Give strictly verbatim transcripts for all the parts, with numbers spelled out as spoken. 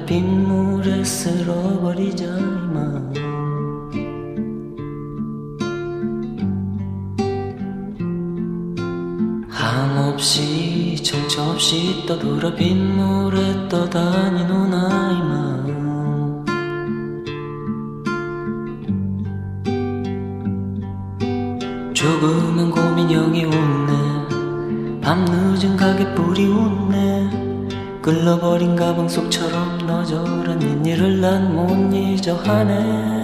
빗물에 쓸어버리자 이만. 한없이 정처 없이 떠돌아 빗물에 떠다니는 아이만. 조그만 고민형이 웃네. 밤늦은 가게불이 웃네. 끌러버린 가방 속처럼 너저런 옛일을 난 못 잊어 하네.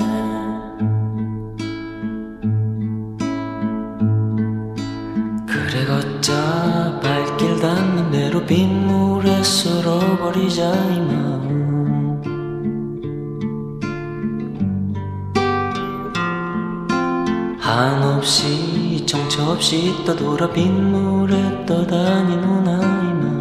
그래 걷자 발길 닿는 대로 빗물에 쓸어버리자 이만. 한없이 정처 없이 떠돌아 빗물에 떠다니는 아이만.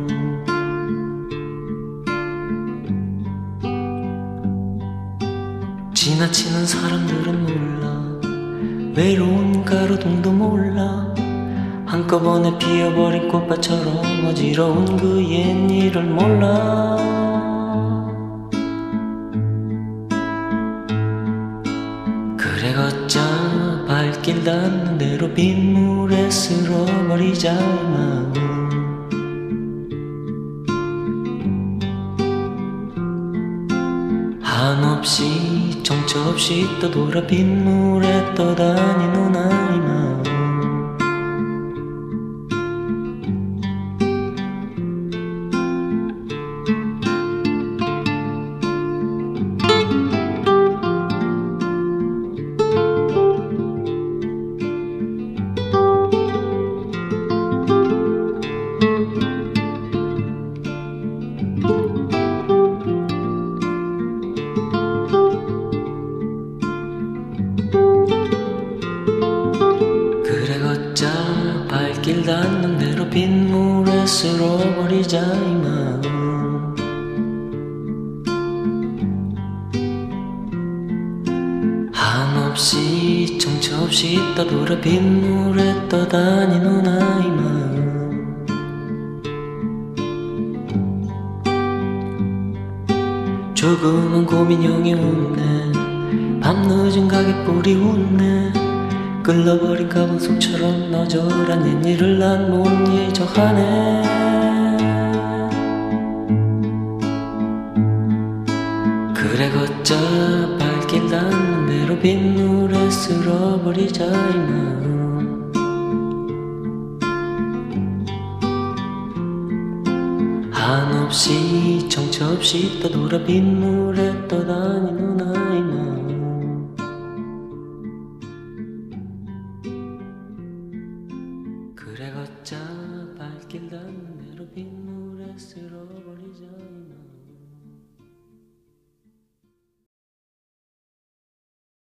지나치는 사람들은 몰라. 외로운 가로등도 몰라. 한꺼번에 피어버린 꽃밭처럼 어지러운 그 옛일을 몰라. 그래 걷자 발길 닿는 대로 빗물에 쓸어버리자 이만. 한없이 정처 없이 떠돌아 빗물에 떠다니는 아이만. 발길 닿는 대로 빗물에 쓸어버리자 이만. 한없이 정처 없이 떠돌아 빗물에 떠다니는 아이만. 조그만 고민형이 웃네. 밤늦은 가게불이 웃네. 끌러버린 가방 속처럼 너저란 옛일을 난 못 잊어 하네. 그래 걷자 발길 닿는 대로 빗물에 쓸어버리자 이만. 한없이 정처 없이 떠돌아 빗물에 떠다니는